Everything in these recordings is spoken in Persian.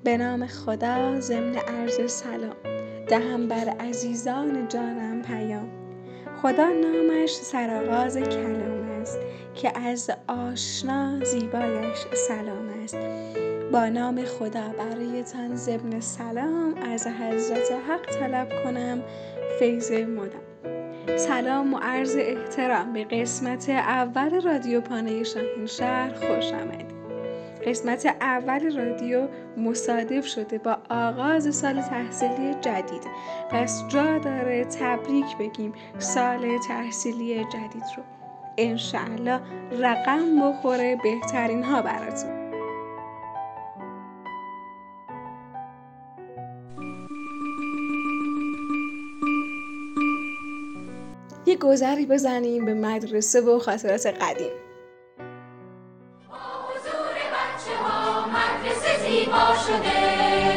به نام خدا ضمن عرض سلام، دهم بر عزیزان جانم پیام. خدا نامش سرآغاز کلام است، که از آشنا زیبایش سلام است. با نام خدا برایتان ضمن سلام از حضرت حق طلب کنم فیض مدام. سلام و عرض احترام به قسمت اول رادیو پانه شاهینشهر خوش آمدید. قسمت اول رادیو مصادف شده با آغاز سال تحصیلی جدید، پس جا داره تبریک بگیم سال تحصیلی جدید رو. انشاءالله رقم بخوره بهترین ها براتون. یه گذری بزنیم به مدرسه و خاطرات قدیم. حضور بچه‌ها مدرسه زیبا شده.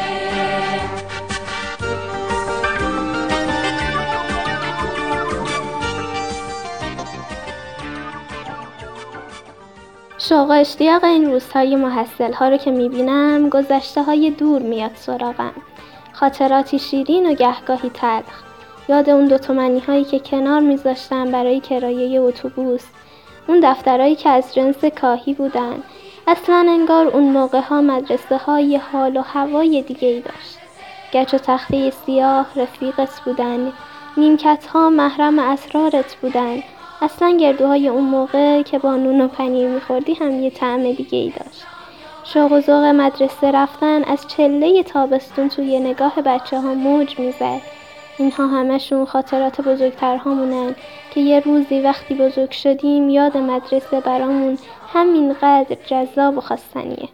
شوق و اشتیاق این روزهای محصل‌ها رو که می‌بینم گذشته‌های دور میاد سراغم. خاطراتی شیرین و گهگاهی تلخ. یاد اون 2 تومنی‌هایی که کنار می‌ذاشتم برای کرایه اتوبوس. اون دفترهایی که از جنس کاهی بودن. اصلاً انگار اون موقع‌ها مدرسه‌های حال و هوای دیگه‌ای داشت. گچ و تخته سیاه رفیقت بودن. نیمکت‌ها محرم اسرارت بودن. اصلاً گردوهای اون موقع که با نون و پنیر می‌خوردی هم یه طعم دیگه‌ای داشت. شوق و ذوق مدرسه رفتن از چله تابستون توی نگاه بچه‌ها موج می‌زد. اینها همشون خاطرات بزرگترهامونن که یه روزی وقتی بزرگ شدیم یاد مدرسه برامون همینقدر جذاب و خواستنیه.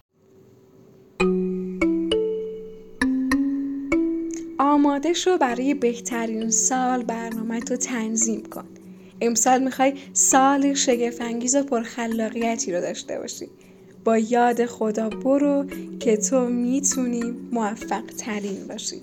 آماده شو برای بهترین سال برنامه‌تو تنظیم کن. امسال میخوای سال شگفت‌انگیز و پرخلاقیتی رو داشته باشی. با یاد خدا برو که تو میتونی موفق ترین باشی.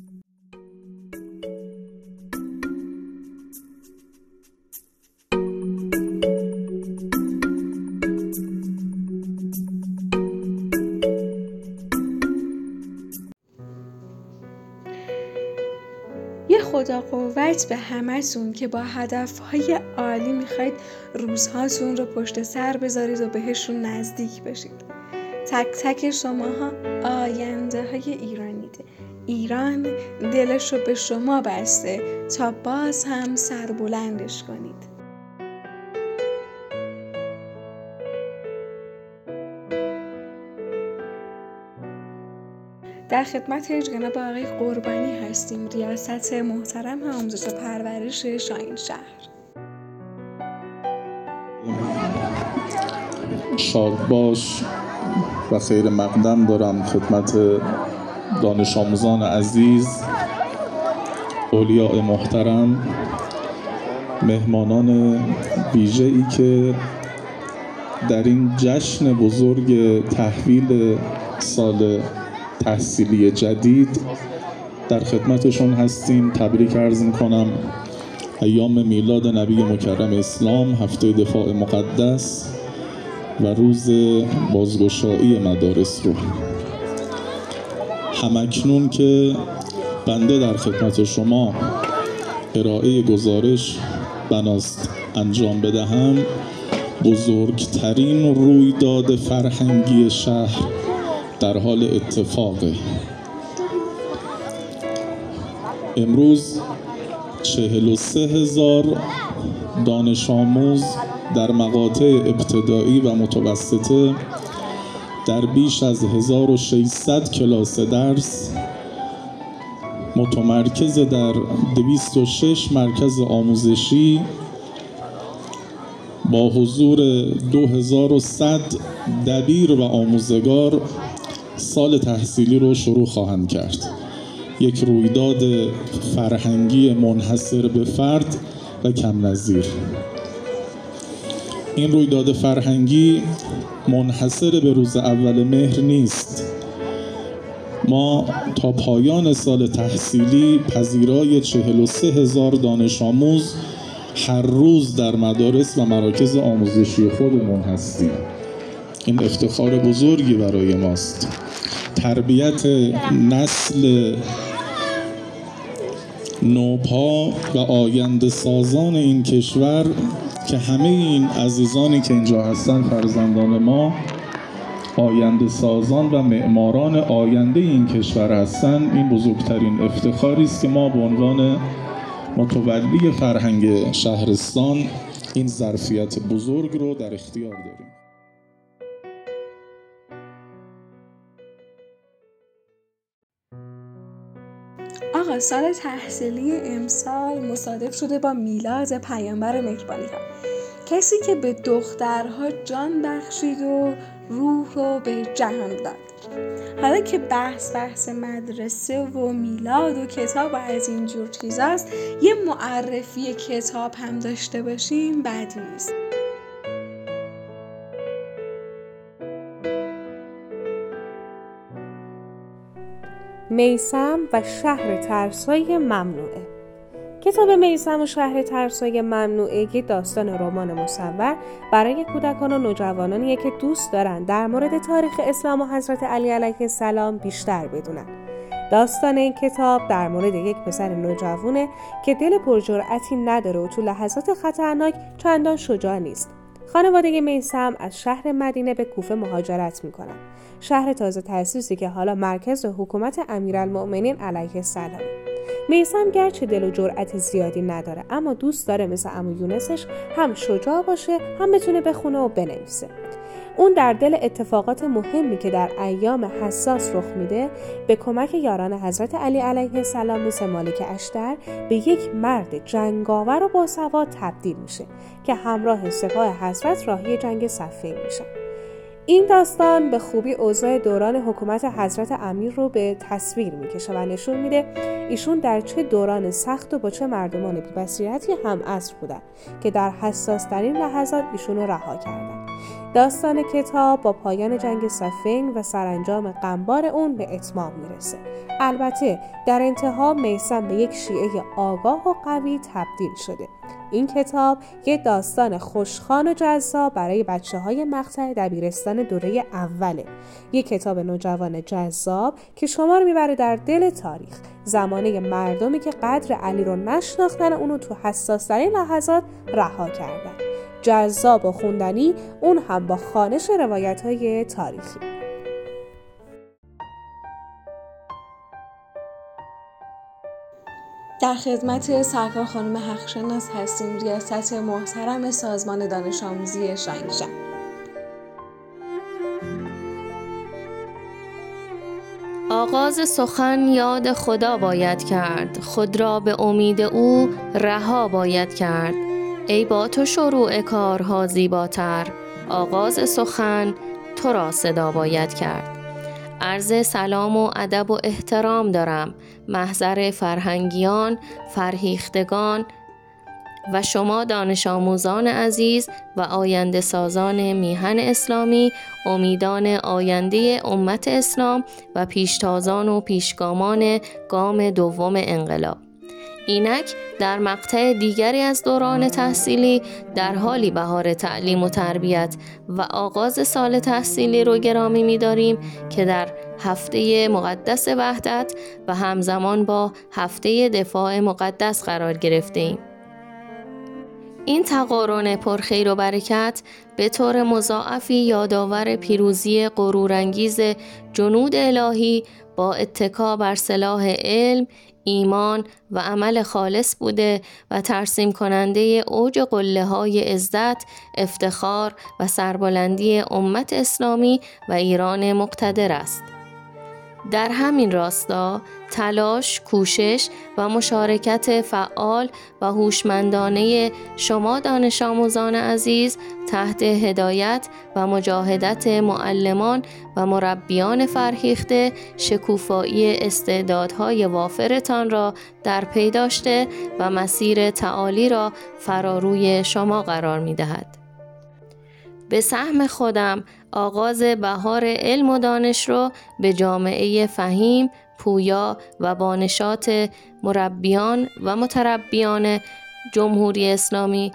یه خدا قوت به همتون که با هدفهای عالی میخواید روزهاتون رو پشت سر بذارید و بهشون نزدیک بشید. تک تک شماها آینده های ایرانیده. ایران دلش رو به شما بسته تا باز هم سربلندش کنید. در خدمت جناب آقای قربانی هستیم، ریاست محترم آموزش و پرورش شاهینشهر. شاد باش و خیر مقدم دارم خدمت دانش آموزان عزیز، اولیاء محترم، مهمانان ویژه‌ای که در این جشن بزرگ تحویل سال تحصیلی جدید در خدمتشون هستیم. تبریک عرض می‌کنم ایام میلاد نبی مکرم اسلام، هفته دفاع مقدس و روز بازگشایی مدارس رو. همکنون که بنده در خدمت شما ارائه گزارش بناست انجام بدهم، بزرگترین رویداد فرهنگی شهر در حال اتفاقه. امروز 43,000 دانش آموز در مقاطع ابتدایی و متوسطه در بیش از 1600 کلاس درس متمرکز در 206 مرکز آموزشی با حضور 2100 دبیر و آموزگار سال تحصیلی رو شروع خواهند کرد. یک رویداد فرهنگی منحصر به فرد و کم نظیر. این رویداد فرهنگی منحصر به روز اول مهر نیست. ما تا پایان سال تحصیلی پذیرای 43,000 دانش آموز هر روز در مدارس و مراکز آموزشی خودمون هستیم. این افتخار بزرگی برای ماست. تربیت نسل نوپا و آینده سازان این کشور که همه این عزیزانی که اینجا هستن فرزندان ما آینده سازان و معماران آینده این کشور هستن، این بزرگترین افتخاری است که ما به عنوان متولی فرهنگ شهرستان این ظرفیت بزرگ رو در اختیار داریم. آقا سال تحصیلی امسال مصادف شده با میلاد پیامبر مهربانی‌ها، کسی که به دخترها جان بخشید و روح رو به جهان داد. حالا که بحث مدرسه و میلاد و کتاب و از اینجور چیزاست، یه معرفی کتاب هم داشته باشیم بد نیست. میثم و شهر ترسای ممنوعه. کتاب میثم و شهر ترسای ممنوعه یک داستان رمان مصور برای کودکان و نوجوانانیه که دوست دارن در مورد تاریخ اسلام و حضرت علی علیه السلام بیشتر بدونن. داستان این کتاب در مورد یک پسر نوجوانه که دل پرجرأتی نداره و تو لحظات خطرناک چندان شجاع نیست. خانواده میثم از شهر مدینه به کوفه مهاجرت میکنن. شهر تازه تأسیسی که حالا مرکز حکومت امیرالمؤمنین علیه السلام. میثم گرچه دل و جرأت زیادی نداره، اما دوست داره مثل عمو یونسش هم شجاع باشه، هم بتونه بخونه و بنویسه. اون در دل اتفاقات مهمی که در ایام حساس رخ میده به کمک یاران حضرت علی علیه السلام مثل مالک اشتر به یک مرد جنگاور و باسواد تبدیل میشه که همراه سپاه حضرت راهی جنگ صفین میشن. این داستان به خوبی اوضاع دوران حکومت حضرت امیر رو به تصویر میکشه و نشون میده ایشون در چه دوران سخت و با چه مردمان بی‌بصیرتی هم عصر بودن که در حساس ترین لحظات ایشون رو رها کردن. داستان کتاب با پایان جنگ صفین و سرانجام غمبار اون به اتمام میرسه. البته در انتها میثم به یک شیعه آگاه و قوی تبدیل شده. این کتاب یک داستان خوشخوان و جذاب برای بچه‌های مقطع دبیرستان دوره اوله. یک کتاب نوجوان جذاب که شما رو میبره در دل تاریخ، زمانه مردمی که قدر علی رو نشناختن، اونو تو حساس‌ترین لحظات رها کردن. جذاب و خوندنی، اون هم با خوانش روایت‌های تاریخی. در خدمت سرکار خانم حقشناس هستیم، ریاست محترم سازمان دانش آموزی شاهینشهر. آغاز سخن یاد خدا باید کرد، خود را به امید او رها باید کرد. ای با تو شروع کارها زیباتر، آغاز سخن تو را صدا باید کرد. عرض سلام و ادب و احترام دارم محضر فرهنگیان، فرهیختگان و شما دانش آموزان عزیز و آینده سازان میهن اسلامی، امیدان آینده امت اسلام و پیشتازان و پیشگامان گام دوم انقلاب. اینک در مقطع دیگری از دوران تحصیلی در حالی بهار تعلیم و تربیت و آغاز سال تحصیلی رو گرامی می‌داریم که در هفته مقدس وحدت و همزمان با هفته دفاع مقدس قرار گرفته‌ایم. این تقارن پرخیر و برکت به طور مضاعفی یادآور پیروزی غرورانگیز جنود الهی با اتکا بر سلاح علم، ایمان و عمل خالص بوده و ترسیم کننده اوج قله‌های عزت، افتخار و سربلندی امت اسلامی و ایران مقتدر است. در همین راستا تلاش، کوشش و مشارکت فعال و هوشمندانه شما دانش آموزان عزیز تحت هدایت و مجاهدت معلمان و مربیان فرهیخته شکوفایی استعدادهای وافرتان را در پی داشته و مسیر تعالی را فراروی شما قرار می‌دهد. به سهم خودم آغاز بهار علم و دانش رو به جامعه فهیم، پویا و بانشات مربیان و متربیان جمهوری اسلامی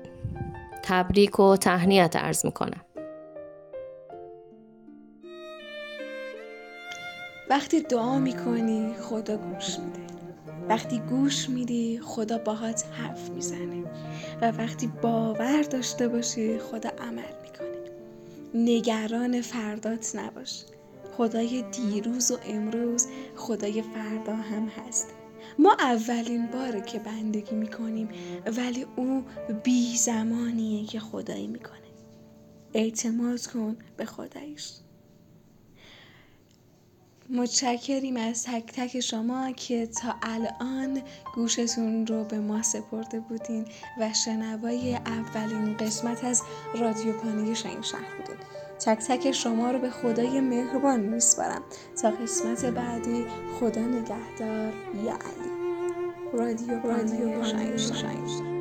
تبریک و تهنیت عرض می‌کنم. وقتی دعا میکنی خدا گوش میده. وقتی گوش میدی خدا باهات حرف میزنه و وقتی باور داشته باشی خدا عمل میکنه. نگران فردات نباش. خدای دیروز و امروز خدای فردا هم هست. ما اولین باره که بندگی میکنیم ولی او بی زمانیه که خدایی میکنه. اعتماد کن به خدایش. متشکریم از تک تک شما که تا الان گوشتون رو به ما سپرده بودین و شنوای اولین قسمت از رادیو پانیک شاهینشهر بودین. تک تک شما رو به خدای مهربان میسپارم تا قسمت بعدی. خدا نگهدار یا علی. رادیو پانیک شاهینشهر.